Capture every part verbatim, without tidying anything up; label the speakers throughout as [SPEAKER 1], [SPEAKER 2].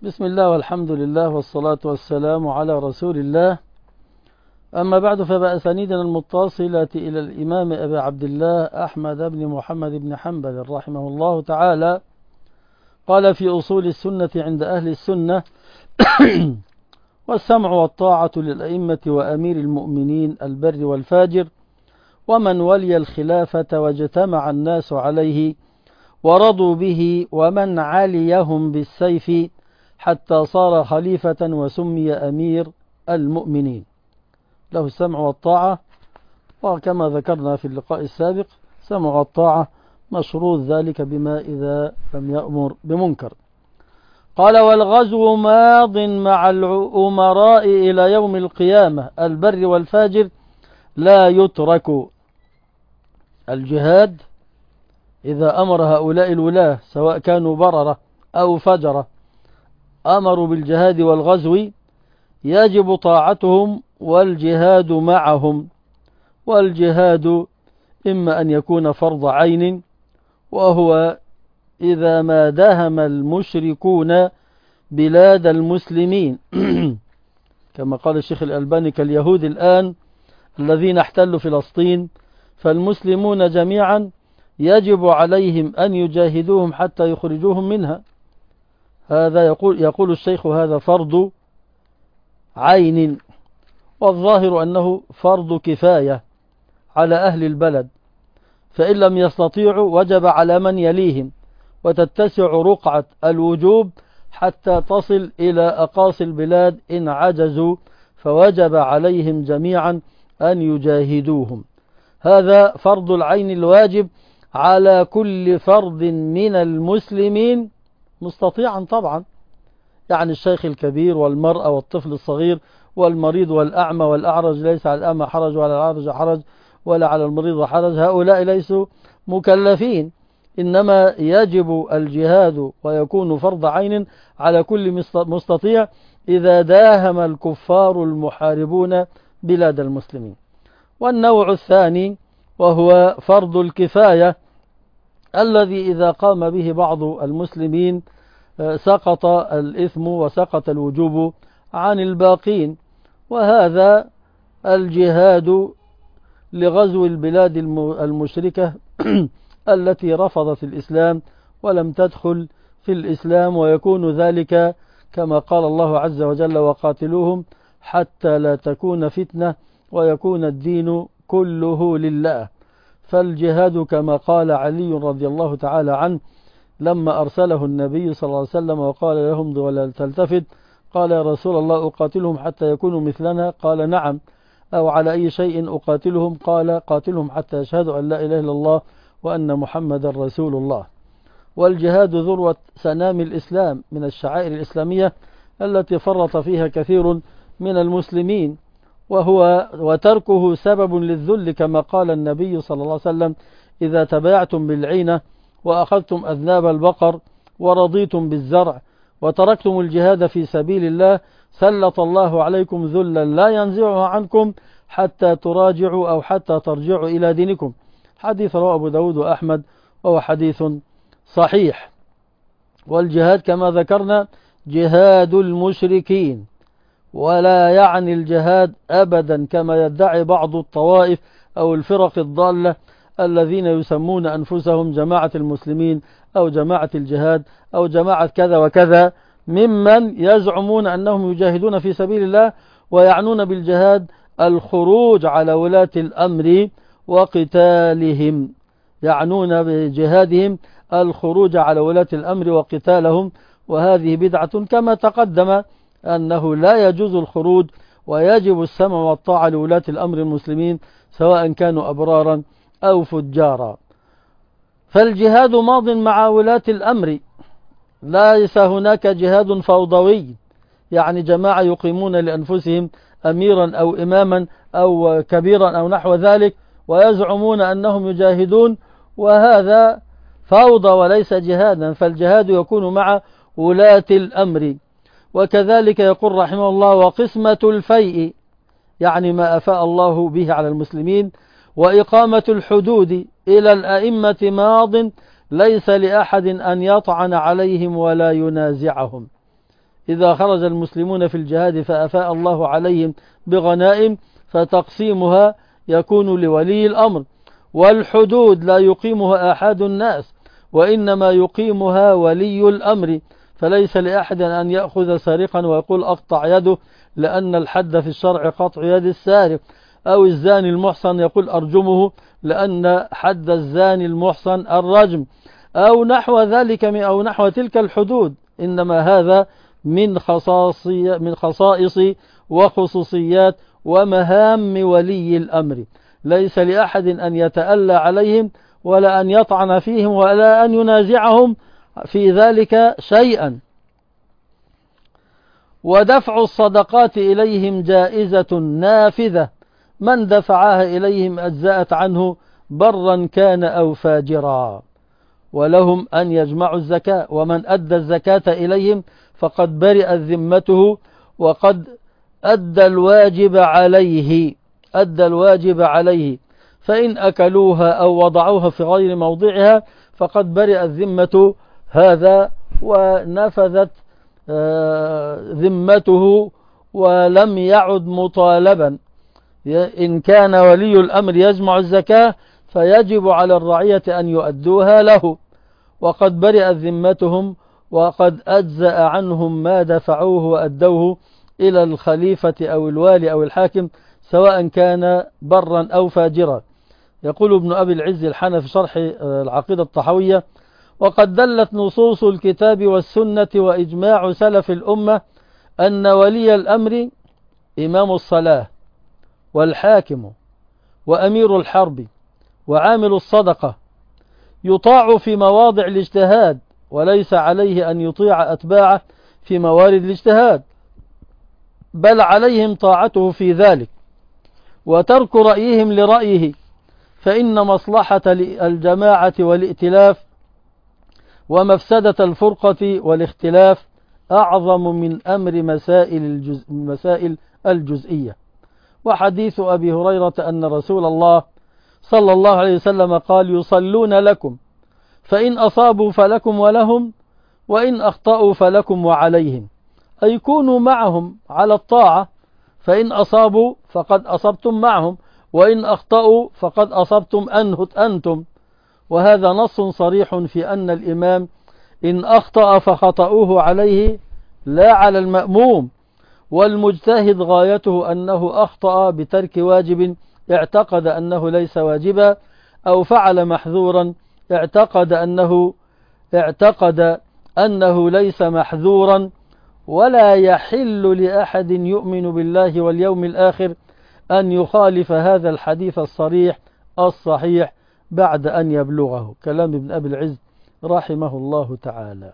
[SPEAKER 1] بسم الله والحمد لله والصلاة والسلام على رسول الله. أما بعد، فبأسانيدنا المتصلة إلى الإمام أبي عبد الله أحمد بن محمد بن حنبل رحمه الله تعالى قال في أصول السنة عند أهل السنة: والسمع والطاعة للأئمة وأمير المؤمنين البر والفاجر ومن ولي الخلافة واجتمع الناس عليه ورضوا به ومن عليهم بالسيف حتى صار خليفة وسمي أمير المؤمنين. له السمع والطاعة، وكما ذكرنا في اللقاء السابق سمع والطاعة مشروط ذلك بما إذا لم يأمر بمنكر. قال: والغزو ماض مع الأمراء إلى يوم القيامة البر والفاجر لا يترك. الجهاد إذا أمر هؤلاء الولاة سواء كانوا بررة أو فجرة أمروا بالجهاد والغزو يجب طاعتهم والجهاد معهم. والجهاد إما أن يكون فرض عين، وهو إذا ما داهم المشركون بلاد المسلمين كما قال الشيخ الألباني: كاليهود الآن الذين احتلوا فلسطين، فالمسلمون جميعا يجب عليهم أن يجاهدوهم حتى يخرجوهم منها. هذا يقول, يقول الشيخ هذا فرض عين، والظاهر أنه فرض كفاية على أهل البلد، فإن لم يستطيعوا وجب على من يليهم، وتتسع رقعة الوجوب حتى تصل إلى أقاصي البلاد إن عجزوا، فوجب عليهم جميعا أن يجاهدوهم. هذا فرض العين الواجب على كل فرد من المسلمين مستطيعا طبعا، يعني الشيخ الكبير والمرأة والطفل الصغير والمريض والأعمى والأعرج، ليس على الأعمى حرج ولا على الأعرج حرج ولا على المريض حرج، هؤلاء ليسوا مكلفين، إنما يجب الجهاد ويكون فرض عين على كل مستطيع إذا داهم الكفار المحاربون بلاد المسلمين. والنوع الثاني وهو فرض الكفاية، الذي إذا قام به بعض المسلمين سقط الإثم وسقط الوجوب عن الباقين، وهذا الجهاد لغزو البلاد المشركة التي رفضت الإسلام ولم تدخل في الإسلام، ويكون ذلك كما قال الله عز وجل: وقاتلوهم حتى لا تكون فتنة ويكون الدين كله لله. فالجهاد كما قال علي رضي الله تعالى عنه لما أرسله النبي صلى الله عليه وسلم وقال لهم: ولا تلتفت، قال: يا رسول الله أقاتلهم حتى يكونوا مثلنا؟ قال: نعم. أو على أي شيء أقاتلهم؟ قال: قاتلهم حتى يشهدوا أن لا إله إلا الله وأن محمد رسول الله. والجهاد ذروة سنام الإسلام من الشعائر الإسلامية التي فرط فيها كثير من المسلمين، وهو وتركه سبب للذل، كما قال النبي صلى الله عليه وسلم: إذا تبايعتم بالعينة وأخذتم أذناب البقر ورضيتم بالزرع وتركتم الجهاد في سبيل الله سلط الله عليكم ذلا لا ينزعه عنكم حتى تراجعوا أو حتى ترجعوا إلى دينكم. حديث رواه أبو داود وأحمد، وهو حديث صحيح. والجهاد كما ذكرنا جهاد المشركين، ولا يعني الجهاد أبدا كما يدعي بعض الطوائف أو الفرق الضالة الذين يسمون أنفسهم جماعة المسلمين أو جماعة الجهاد أو جماعة كذا وكذا، ممن يزعمون أنهم يجاهدون في سبيل الله ويعنون بالجهاد الخروج على ولاة الأمر وقتالهم، يعنون بجهادهم الخروج على ولاة الأمر وقتالهم، وهذه بدعة كما تقدم أنه لا يجوز الخروج، ويجب السمع والطاعة لولاة الأمر المسلمين سواء كانوا أبرارا أو فجارا. فالجهاد ماض مع ولاة الأمر، ليس هناك جهاد فوضوي، يعني جماعة يقيمون لأنفسهم أميرا أو إماما أو كبيرا أو نحو ذلك ويزعمون أنهم يجاهدون، وهذا فوضى وليس جهادا. فالجهاد يكون مع ولاة الأمر. وكذلك يقول رحمه الله: وقسمة الفيء، يعني ما أفاء الله به على المسلمين، وإقامة الحدود إلى الأئمة ماض ليس لأحد أن يطعن عليهم ولا ينازعهم. إذا خرج المسلمون في الجهاد فأفاء الله عليهم بغنائم فتقسيمها يكون لولي الأمر. والحدود لا يقيمها أحد الناس، وإنما يقيمها ولي الأمر، فليس لأحد أن يأخذ سارقا ويقول أقطع يده، لأن الحد في الشرع قطع يد السارق، أو الزاني المحصن يقول أرجمه، لأن حد الزاني المحصن الرجم، أو نحو ذلك أو نحو تلك الحدود. إنما هذا من خصاصي من خصائص وخصوصيات ومهام ولي الأمر، ليس لأحد أن يتألى عليهم ولا أن يطعن فيهم ولا أن ينازعهم في ذلك شيئا. ودفع الصدقات إليهم جائزة نافذة، من دفعها إليهم أجزأت عنه برا كان أو فاجرا. ولهم أن يجمعوا الزكاة، ومن أدى الزكاة إليهم فقد برئت ذمته وقد أدى الواجب عليه أدى الواجب عليه فإن أكلوها أو وضعوها في غير موضعها فقد برئت ذمة هذا ونفذت ذمته ولم يعد مطالبا. إن كان ولي الأمر يجمع الزكاة فيجب على الرعية أن يؤدوها له، وقد برئت ذمتهم وقد أجزأ عنهم ما دفعوه وأدوه إلى الخليفة أو الوالي أو الحاكم، سواء كان برا أو فاجرا. يقول ابن أبي العز الحنفي شرح العقيدة الطحوية: وقد دلت نصوص الكتاب والسنة وإجماع سلف الأمة أن ولي الأمر إمام الصلاة والحاكم وأمير الحرب وعامل الصدقة يطاع في مواضع الاجتهاد، وليس عليه أن يطيع أتباعه في موارد الاجتهاد، بل عليهم طاعته في ذلك وترك رأيهم لرأيه، فإن مصلحة الجماعة والائتلاف ومفسدة الفرقة والاختلاف أعظم من أمر مسائل, الجز... مسائل الجزئية. وحديث أبي هريرة أن رسول الله صلى الله عليه وسلم قال: يصلون لكم فإن أصابوا فلكم ولهم، وإن أخطأوا فلكم وعليهم، أي كونوا معهم على الطاعة، فإن أصابوا فقد أصبتم معهم، وإن أخطأوا فقد أصبتم أنتم. وهذا نص صريح في أن الإمام إن أخطأ فخطأوه عليه لا على المأموم، والمجتهد غايته أنه أخطأ بترك واجب اعتقد أنه ليس واجبا، أو فعل محذورا اعتقد أنه اعتقد أنه ليس محذورا. ولا يحل لأحد يؤمن بالله واليوم الآخر أن يخالف هذا الحديث الصريح الصحيح بعد أن يبلغه. كلام ابن أبي العز رحمه الله تعالى.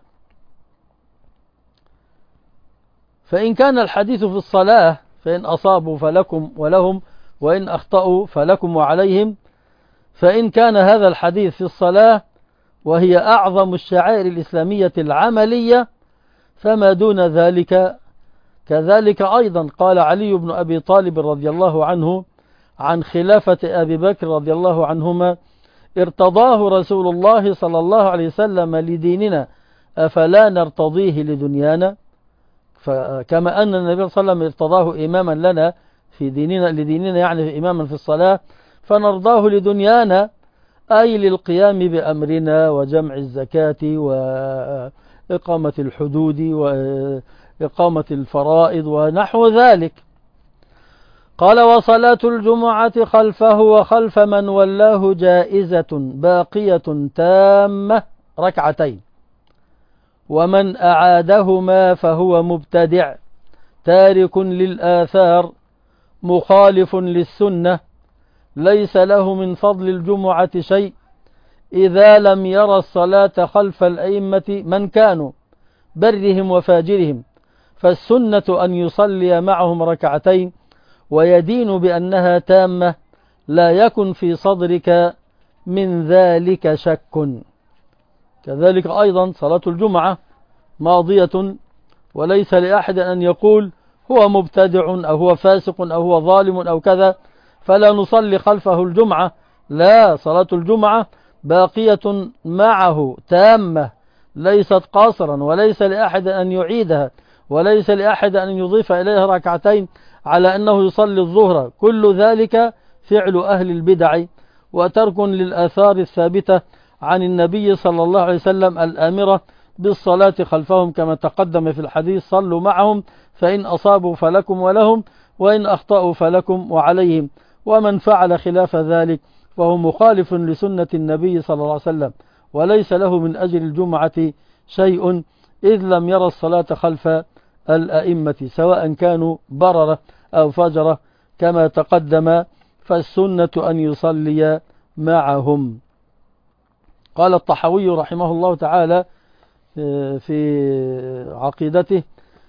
[SPEAKER 1] فإن كان الحديث في الصلاة فإن أصابوا فلكم ولهم، وإن أخطأوا فلكم وعليهم، فإن كان هذا الحديث في الصلاة وهي أعظم الشعائر الإسلامية العملية، فما دون ذلك كذلك أيضا. قال علي بن أبي طالب رضي الله عنه عن خلافة أبي بكر رضي الله عنهما: ارتضاه رسول الله صلى الله عليه وسلم لديننا أفلا نرتضيه لدنيانا؟ فكما أن النبي صلى الله عليه وسلم ارتضاه إماما لنا في ديننا لديننا يعني إماما في الصلاة، فنرضاه لدنيانا، أي للقيام بأمرنا وجمع الزكاة وإقامة الحدود وإقامة الفرائض ونحو ذلك. قال: وصلاة الجمعة خلفه وخلف من ولاه جائزة باقية تامة ركعتين، ومن أعادهما فهو مبتدع تارك للآثار مخالف للسنة، ليس له من فضل الجمعة شيء إذا لم يرى الصلاة خلف الأئمة من كانوا برهم وفاجرهم، فالسنة أن يصلي معهم ركعتين ويدين بأنها تامة، لا يكن في صدرك من ذلك شك. كذلك أيضا صلاة الجمعة ماضية، وليس لأحد أن يقول هو مبتدع أو هو فاسق أو هو ظالم أو كذا فلا نصلي خلفه الجمعة. لا، صلاة الجمعة باقية معه تامة ليست قاصرا، وليس لأحد أن يعيدها، وليس لأحد أن يضيف إليها ركعتين على أنه يصلي الظهر. كل ذلك فعل أهل البدع وترك للآثار الثابتة عن النبي صلى الله عليه وسلم الآمرة بالصلاة خلفهم، كما تقدم في الحديث: صلوا معهم فإن أصابوا فلكم ولهم، وإن أخطأوا فلكم وعليهم. ومن فعل خلاف ذلك فهو مخالف لسنة النبي صلى الله عليه وسلم، وليس له من أجل الجمعة شيء، إذ لم يرى الصلاة خلف الأئمة سواء كانوا بررة أو فجرة كما تقدم، فالسنة أن يصلي معهم. قال الطحاوي رحمه الله تعالى في عقيدته،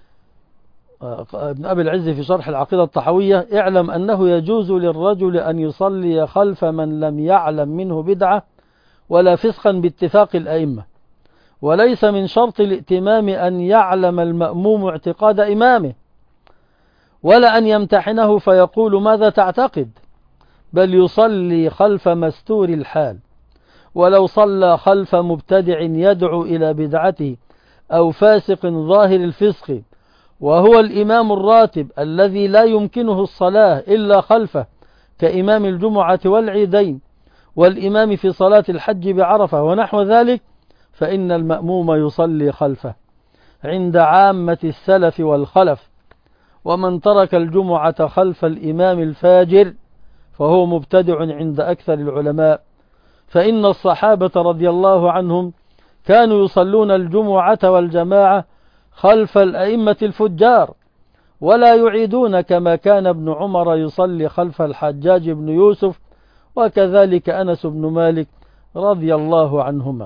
[SPEAKER 1] ابن أبي العز في شرح العقيدة الطحاوية: اعلم أنه يجوز للرجل أن يصلي خلف من لم يعلم منه بدعة ولا فسقا باتفاق الأئمة، وليس من شرط الائتمام أن يعلم المأموم اعتقاد إمامه، ولا أن يمتحنه فيقول ماذا تعتقد، بل يصلي خلف مستور الحال. ولو صلى خلف مبتدع يدعو إلى بدعته أو فاسق ظاهر الفسق وهو الإمام الراتب الذي لا يمكنه الصلاة إلا خلفه، كإمام الجمعة والعيدين والإمام في صلاة الحج بعرفة ونحو ذلك، فإن المأموم يصلي خلفه عند عامة السلف والخلف. ومن ترك الجمعة خلف الإمام الفاجر فهو مبتدع عند أكثر العلماء، فإن الصحابة رضي الله عنهم كانوا يصلون الجمعة والجماعة خلف الأئمة الفجار ولا يعيدون، كما كان ابن عمر يصلي خلف الحجاج بن يوسف، وكذلك أنس بن مالك رضي الله عنهما.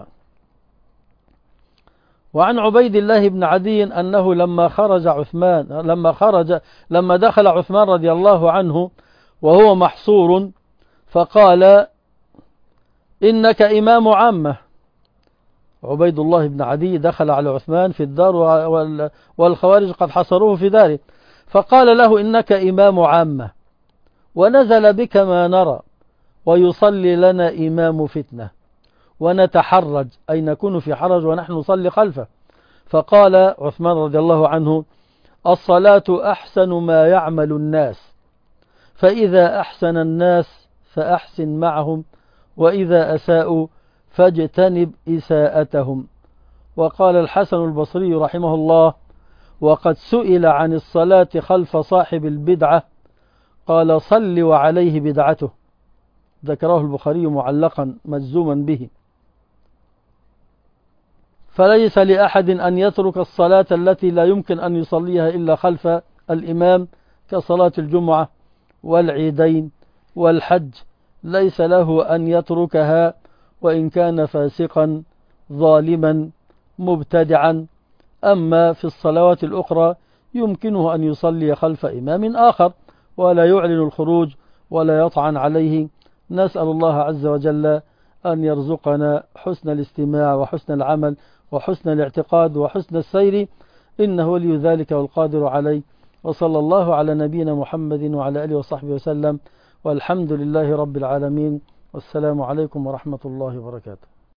[SPEAKER 1] وعن عبيد الله بن عدي أنه لما خرج عثمان لما خرج لما دخل عثمان رضي الله عنه وهو محصور فقال: إنك إمام عامة. عبيد الله بن عدي دخل على عثمان في الدار والخوارج قد حصروه في داره، فقال له: إنك إمام عامة ونزل بك ما نرى، ويصلي لنا إمام فتنة ونتحرج، أي نكون في حرج ونحن نصلي خلفه. فقال عثمان رضي الله عنه: الصلاة أحسن ما يعمل الناس، فإذا أحسن الناس فأحسن معهم، وإذا أساءوا فاجتنب إساءتهم. وقال الحسن البصري رحمه الله: وقد سئل عن الصلاة خلف صاحب البدعة قال: صل وعليه بدعته. ذكره البخاري معلقا مجزوما به. فليس لأحد أن يترك الصلاة التي لا يمكن أن يصليها إلا خلف الإمام، كصلاة الجمعة والعيدين والحج، ليس له أن يتركها وإن كان فاسقا ظالما مبتدعا. أما في الصلوات الأخرى يمكنه أن يصلي خلف إمام آخر ولا يعلن الخروج ولا يطعن عليه. نسأل الله عز وجل أن يرزقنا حسن الاستماع وحسن العمل وحسن الاعتقاد وحسن السير، إنه ولي ذلك والقادر عليه. وصلى الله على نبينا محمد وعلى آله وصحبه وسلم، والحمد لله رب العالمين، والسلام عليكم ورحمة الله وبركاته.